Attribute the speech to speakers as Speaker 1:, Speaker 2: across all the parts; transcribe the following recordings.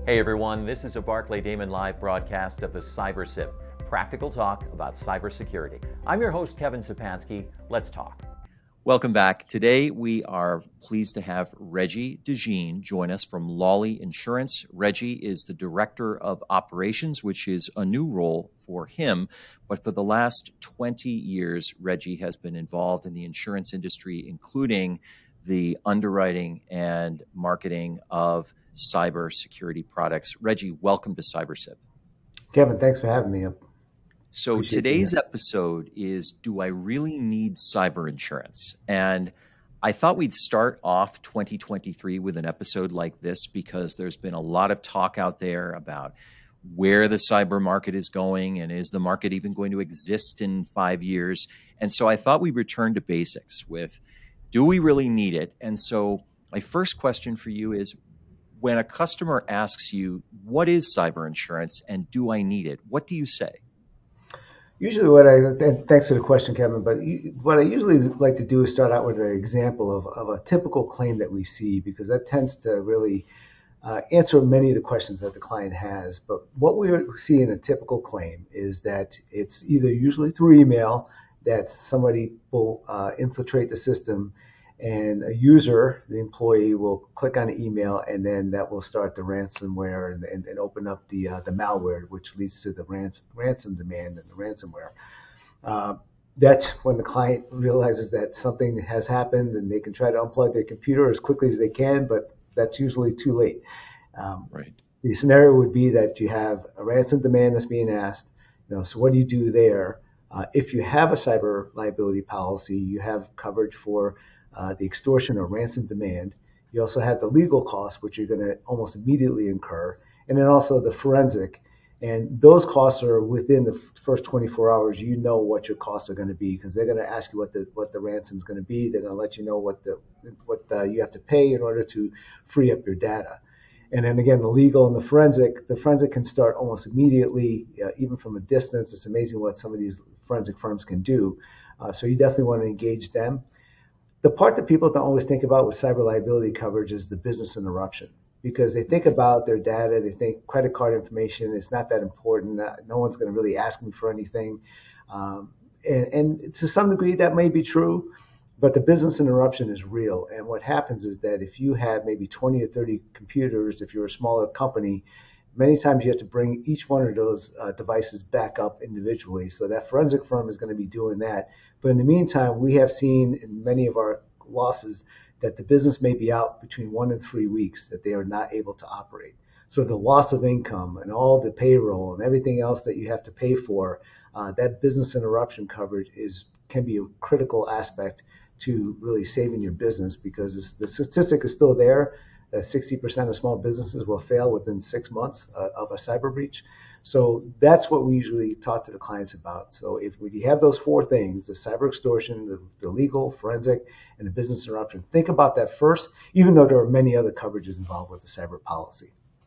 Speaker 1: Hey everyone, this is a Barclay Damon live broadcast of the CyberSip, practical talk about cybersecurity. I'm your host, Kevin Sapansky. Let's talk. Welcome back. Today we are pleased to have Reggie DeJean join us from Lawley Insurance. Reggie is the Director of Operations, which is a new role for him. But for the last 20 years, Reggie has been involved in the insurance industry, including the underwriting and marketing of cybersecurity products. Reggie, welcome to CyberSip.
Speaker 2: Kevin, thanks for having me.
Speaker 1: So today's episode is, do I really need cyber insurance? And I thought we'd start off 2023 with an episode like this because there's been a lot of talk out there about where the cyber market is going and is the market even going to exist in 5 years? And so I thought we'd return to basics with, do we really need it? And so my first question for you is, when a customer asks you, what is cyber insurance and do I need it? What do you say?
Speaker 2: Usually and thanks for the question, Kevin, but what I usually like to do is start out with an example of a typical claim that we see, because that tends to really answer many of the questions that the client has. But what we see in a typical claim is that it's either usually through email, that somebody will infiltrate the system, and a user, the employee, will click on the email, and then that will start the ransomware and open up the malware, which leads to the ransom demand and the ransomware. That's when the client realizes that something has happened, and they can try to unplug their computer as quickly as they can, but that's usually too late.
Speaker 1: Right.
Speaker 2: The scenario would be that you have a ransom demand that's being asked. So what do you do there? If you have a cyber liability policy, you have coverage for the extortion or ransom demand. You also have the legal costs, which you're going to almost immediately incur, and then also the forensic. And those costs are within the first 24 hours. You know what your costs are going to be, because they're going to ask you what the ransom is going to be. They're going to let you know what you have to pay in order to free up your data. And then again, the legal and the forensic can start almost immediately, even from a distance. It's amazing what some of these forensic firms can do. So you definitely want to engage them. The part that people don't always think about with cyber liability coverage is the business interruption, because they think about their data, they think credit card information is not that important. No one's going to really ask me for anything. And to some degree, that may be true. But the business interruption is real. And what happens is that if you have maybe 20 or 30 computers, if you're a smaller company, many times you have to bring each one of those devices back up individually. So that forensic firm is going to be doing that. But in the meantime, we have seen in many of our losses that the business may be out between 1 and 3 weeks, that they are not able to operate. So the loss of income and all the payroll and everything else that you have to pay for, that business interruption coverage can be a critical aspect to really saving your business, because the statistic is still there. 60% of small businesses will fail within 6 months of a cyber breach. So that's what we usually talk to the clients about. So if we have those 4 things, the cyber extortion, the legal, forensic, and the business interruption, think about that first, even though there are many other coverages involved with the cyber policy.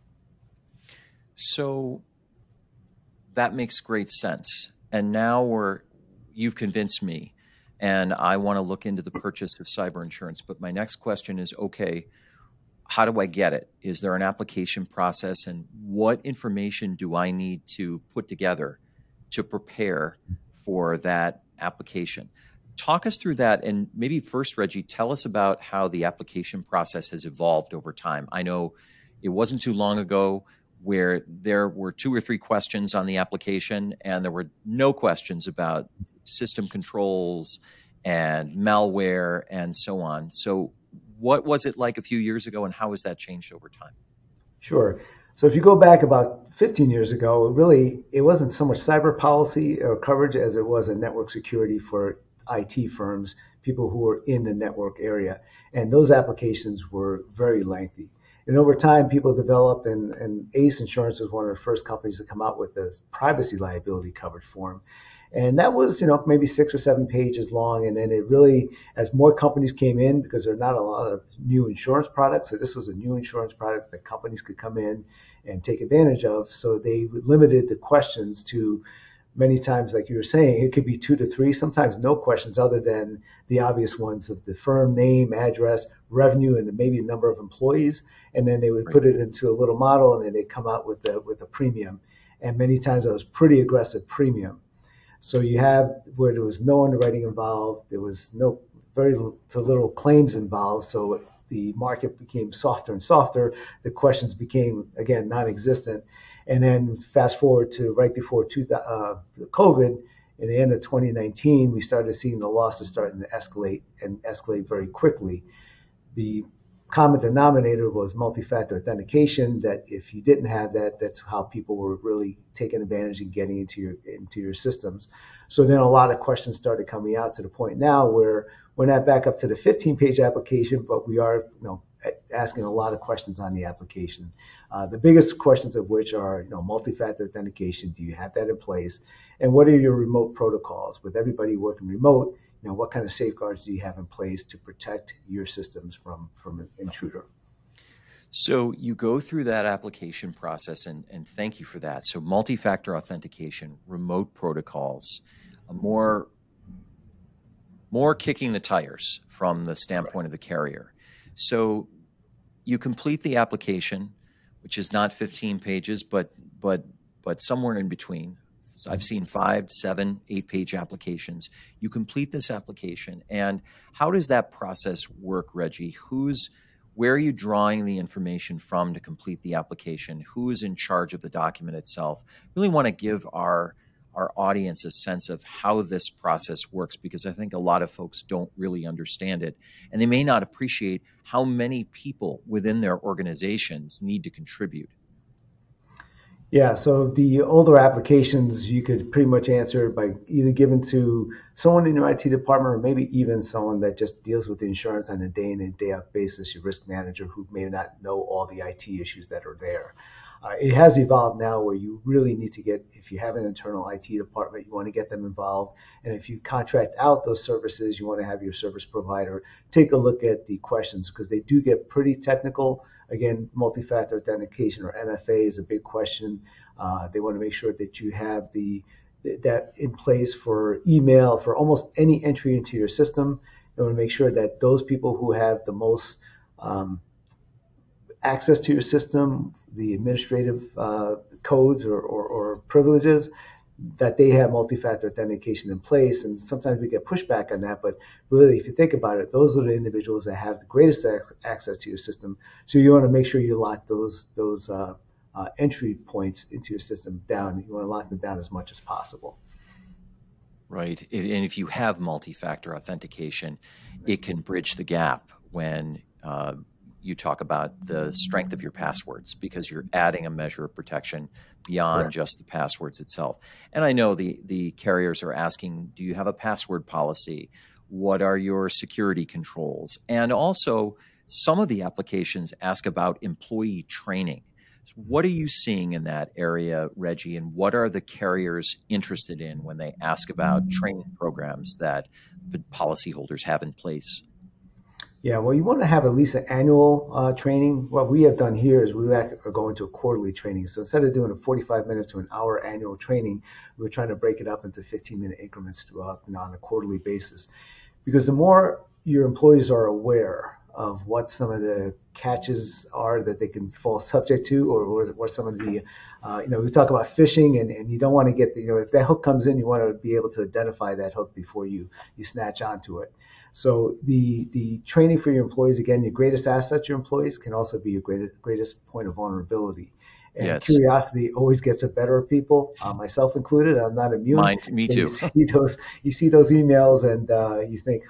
Speaker 1: So that makes great sense. And now you've convinced me, and I want to look into the purchase of cyber insurance. But my next question is, okay, how do I get it? Is there an application process, and what information do I need to put together to prepare for that application? Talk us through that. And maybe first, Reggie, tell us about how the application process has evolved over time. I know it wasn't too long ago where there were 2 or 3 questions on the application, and there were no questions about system controls and malware and so on. So what was it like a few years ago, and how has that changed over time?
Speaker 2: Sure. So if you go back about 15 years ago, it wasn't so much cyber policy or coverage as it was a network security for IT firms, people who were in the network area. And those applications were very lengthy. And over time, people developed, and ACE Insurance was one of the first companies to come out with the privacy liability coverage form. And that was, maybe 6 or 7 pages long. And then it really, as more companies came in, because there are not a lot of new insurance products, so this was a new insurance product that companies could come in and take advantage of. So they limited the questions to many times, like you were saying, it could be 2 to 3, sometimes no questions other than the obvious ones of the firm name, address, revenue, and maybe a number of employees. And then they would
Speaker 1: Right.
Speaker 2: put it into a little model, and then they come out with a premium. And many times it was pretty aggressive premium. So you have where there was no underwriting involved, there was no very to little claims involved. So the market became softer and softer. The questions became again non-existent. And then fast forward to right before COVID, in the end of 2019, we started seeing the losses starting to escalate and escalate very quickly. The common denominator was multi-factor authentication, that if you didn't have that, that's how people were really taking advantage and getting into your systems. So then a lot of questions started coming out to the point now where we're not back up to the 15-page application, but we are asking a lot of questions on the application. The biggest questions of which are multi-factor authentication. Do you have that in place? And what are your remote protocols? With everybody working remote, what kind of safeguards do you have in place to protect your systems from an intruder?
Speaker 1: So you go through that application process, and thank you for that. So multi-factor authentication, remote protocols, a more kicking the tires from the standpoint of the carrier. So you complete the application, which is not 15 pages, but somewhere in between. So I've seen 5, 7, 8-page applications. You complete this application, and how does that process work, Reggie? Where are you drawing the information from to complete the application? Who is in charge of the document itself? Really want to give our audience a sense of how this process works, because I think a lot of folks don't really understand it, and they may not appreciate how many people within their organizations need to contribute.
Speaker 2: Yeah, so the older applications you could pretty much answer by either giving to someone in your IT department, or maybe even someone that just deals with the insurance on a day in and day out basis, your risk manager, who may not know all the IT issues that are there. It has evolved now where you really need to get, if you have an internal IT department, you want to get them involved. And if you contract out those services, you want to have your service provider take a look at the questions, because they do get pretty technical. Again, multi-factor authentication, or MFA, is a big question. They want to make sure that you have that in place for email, for almost any entry into your system. They want to make sure that those people who have the most access to your system, the administrative codes or privileges, that they have multi-factor authentication in place. And sometimes we get pushback on that, but really, if you think about it, those are the individuals that have the greatest access to your system. So you want to make sure you lock those entry points into your system down. You want to lock them down as much as possible.
Speaker 1: Right. And if you have multi-factor authentication, it can bridge the gap when you talk about the strength of your passwords, because you're adding a measure of protection beyond
Speaker 2: Correct.
Speaker 1: just the passwords itself. And I know the carriers are asking, do you have a password policy? What are your security controls? And also, some of the applications ask about employee training. So what are you seeing in that area, Reggie, and what are the carriers interested in when they ask about training programs that the policyholders have in place?
Speaker 2: Yeah, well, you want to have at least an annual training. What we have done here is we are going to a quarterly training. So instead of doing a 45 minutes to an hour annual training, we're trying to break it up into 15-minute increments throughout on a quarterly basis. Because the more your employees are aware of what some of the catches are that they can fall subject to, or some of the, we talk about phishing, and you don't want to get if that hook comes in, you want to be able to identify that hook before you snatch onto it. So the training for your employees, again, your greatest asset, your employees, can also be your greatest point of vulnerability. And
Speaker 1: Yes.
Speaker 2: curiosity always gets the better of people, myself included. I'm not immune.
Speaker 1: Me too.
Speaker 2: You see those emails, and you think,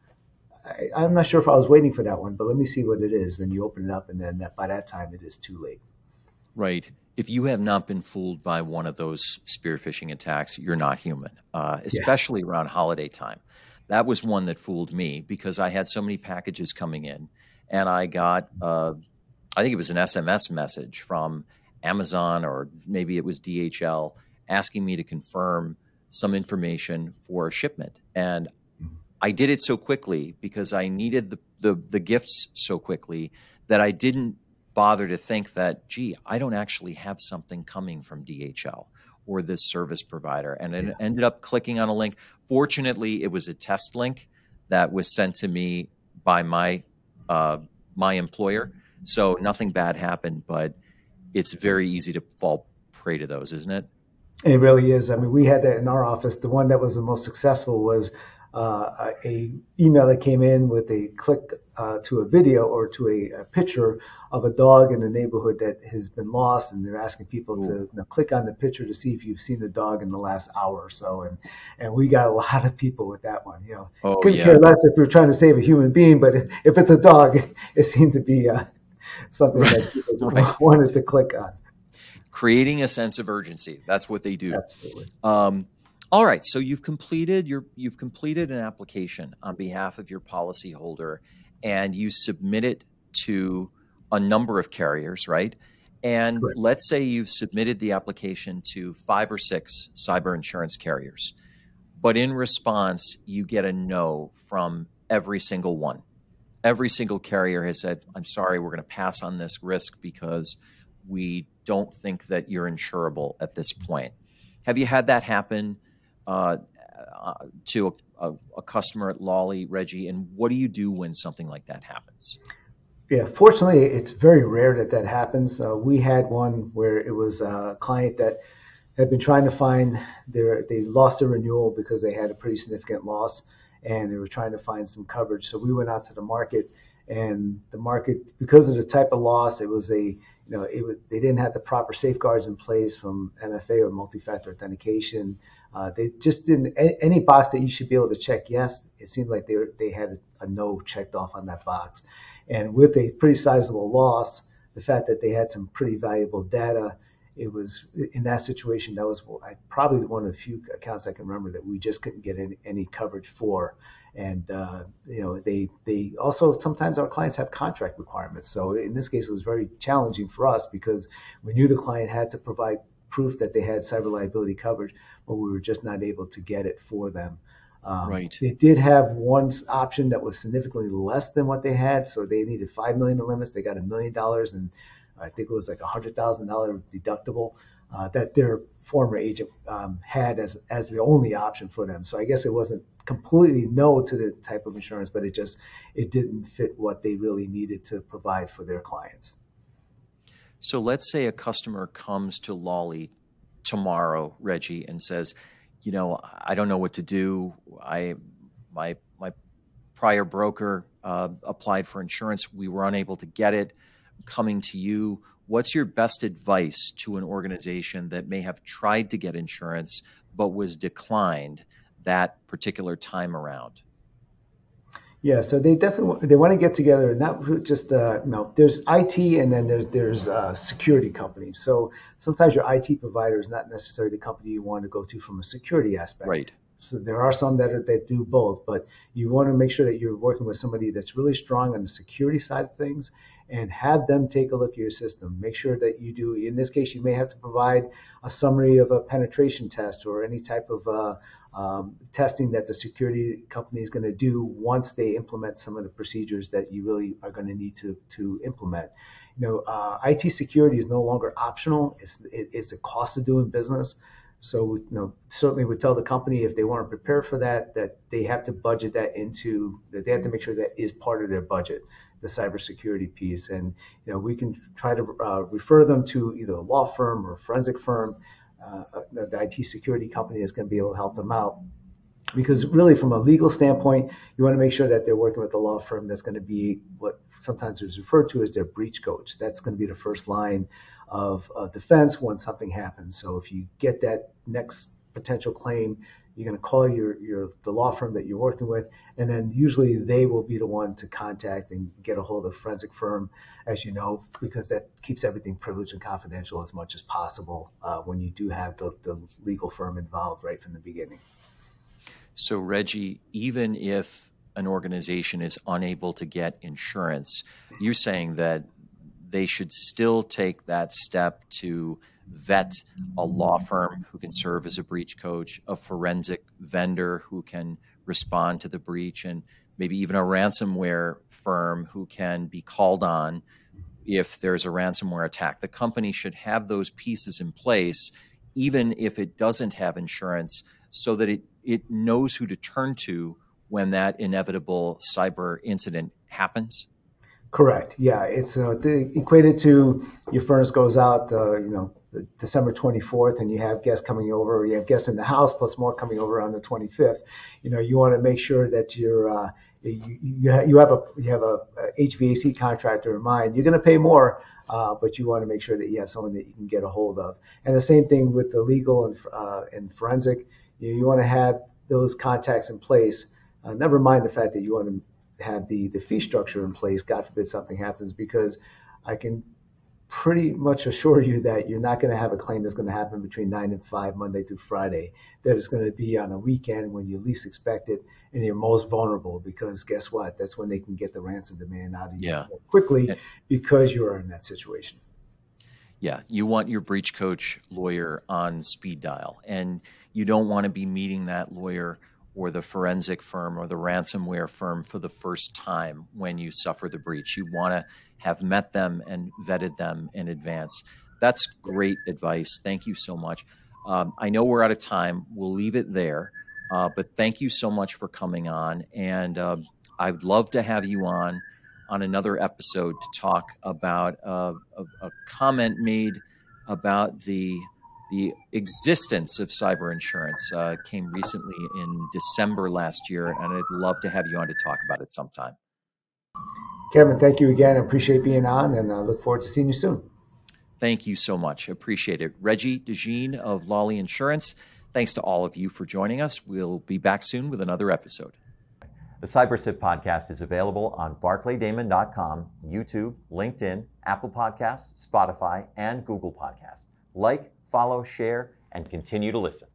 Speaker 2: I'm not sure if I was waiting for that one, but let me see what it is. Then you open it up, and then by that time, it is too late.
Speaker 1: Right. If you have not been fooled by one of those spear phishing attacks, you're not human, especially around holiday time. That was one that fooled me, because I had so many packages coming in, and I got, I think it was an SMS message from Amazon, or maybe it was DHL, asking me to confirm some information for a shipment. And I did it so quickly because I needed the gifts so quickly that I didn't bother to think that, gee, I don't actually have something coming from DHL, or this service provider. And it ended up clicking on a link. Fortunately, it was a test link that was sent to me by my employer. So nothing bad happened, but it's very easy to fall prey to those, isn't it?
Speaker 2: It really is. I mean, we had that in our office. The one that was the most successful was a email that came in with a click to a video or to a picture of a dog in a neighborhood that has been lost, and they're asking people to click on the picture to see if you've seen the dog in the last hour or so. And we got a lot of people with that one. Couldn't care less if we were trying to save a human being, but if it's a dog, it seemed to be something that people wanted to click on.
Speaker 1: Creating a sense of urgency. That's what they do.
Speaker 2: Absolutely.
Speaker 1: All right. So you've completed an application on behalf of your policyholder, and you submit it to a number of carriers, right? And
Speaker 2: Correct.
Speaker 1: Let's say you've submitted the application to 5 or 6 cyber insurance carriers, but in response, you get a no from every single one. Every single carrier has said, "I'm sorry, we're going to pass on this risk because we don't think that you're insurable at this point." Have you had that happen to a customer at Lolly, Reggie? And what do you do when something like that happens?
Speaker 2: Yeah, fortunately, it's very rare that happens. We had one where it was a client that had been trying to find they lost their renewal because they had a pretty significant loss, and they were trying to find some coverage. So we went out to the market, and the market, because of the type of loss, it was they didn't have the proper safeguards in place from MFA or multi-factor authentication. They just didn't, any box that you should be able to check yes, it seemed like they had a no checked off on that box. And with a pretty sizable loss, the fact that they had some pretty valuable data, it was in that situation, that was probably one of the few accounts I can remember that we just couldn't get any coverage for. And they also, sometimes our clients have contract requirements. So in this case, it was very challenging for us because we knew the client had to provide proof that they had cyber liability coverage, but we were just not able to get it for them.
Speaker 1: Right.
Speaker 2: They did have one option that was significantly less than what they had. So they needed $5 million in limits. They got $1 million, and I think it was like $100,000 deductible that their former agent had as the only option for them. So I guess it wasn't completely no to the type of insurance, but it didn't fit what they really needed to provide for their clients.
Speaker 1: So let's say a customer comes to Lolly tomorrow, Reggie, and says, I don't know what to do. My prior broker applied for insurance. We were unable to get it. I'm coming to you. What's your best advice to an organization that may have tried to get insurance but was declined that particular time around?
Speaker 2: Yeah, so they want to get together, not just there's IT and then there's security companies. So sometimes your IT provider is not necessarily the company you want to go to from a security aspect.
Speaker 1: Right.
Speaker 2: So there are some that do both, but you want to make sure that you're working with somebody that's really strong on the security side of things, and have them take a look at your system. Make sure that you do. In this case, you may have to provide a summary of a penetration test or any type of testing that the security company is going to do once they implement some of the procedures that you really are going to need to implement. IT security is no longer optional. It's a cost of doing business. So, certainly would tell the company if they want to prepare for that they have to budget that that they have to make sure that is part of their budget, the cybersecurity piece. And, we can try to refer them to either a law firm or a forensic firm. The IT security company is going to be able to help them out. Because really, from a legal standpoint, you want to make sure that they're working with a law firm that's going to be what sometimes is referred to as their breach coach. That's going to be the first line of defense when something happens. So if you get that next potential claim, you're going to call the law firm that you're working with, and then usually they will be the one to contact and get a hold of the forensic firm, as you know, because that keeps everything privileged and confidential as much as possible when you do have the legal firm involved right from the beginning.
Speaker 1: So, Reggie, even if an organization is unable to get insurance, you're saying that they should still take that step to vet a law firm who can serve as a breach coach, a forensic vendor who can respond to the breach, and maybe even a ransomware firm who can be called on if there's a ransomware attack. The company should have those pieces in place even if it doesn't have insurance, so that it knows who to turn to when that inevitable cyber incident happens?
Speaker 2: Correct. Yeah, it's equated to your furnace goes out, December 24th, and you have guests coming over. Or you have guests in the house plus more coming over on the 25th. You want to make sure that you have a HVAC contractor in mind. You're going to pay more, but you want to make sure that you have someone that you can get a hold of. And the same thing with the legal and forensic. You want to have those contacts in place. Never mind the fact that you want to have the fee structure in place, God forbid something happens, because I can pretty much assure you that you're not going to have a claim that's going to happen between 9 and 5, Monday through Friday. That is going to be on a weekend when you least expect it and you're most vulnerable, because guess what? That's when they can get the ransom demand out of you more quickly, because you are in that situation.
Speaker 1: Yeah, you want your breach coach lawyer on speed dial, and you don't want to be meeting that lawyer or the forensic firm or the ransomware firm for the first time when you suffer the breach. You want to have met them and vetted them in advance. That's great advice. Thank you so much. I know we're out of time. We'll leave it there. But thank you so much for coming on. And I'd love to have you on another episode to talk about a comment made about the existence of cyber insurance. Came recently in December last year, and I'd love to have you on to talk about it sometime.
Speaker 2: Kevin, thank you again. I appreciate being on, and I look forward to seeing you soon.
Speaker 1: Thank you so much. Appreciate it. Reggie DeJean of Lawley Insurance, thanks to all of you for joining us. We'll be back soon with another episode.
Speaker 3: The CyberSip podcast is available on BarclayDamon.com, YouTube, LinkedIn, Apple Podcasts, Spotify, and Google Podcasts. Like, follow, share, and continue to listen.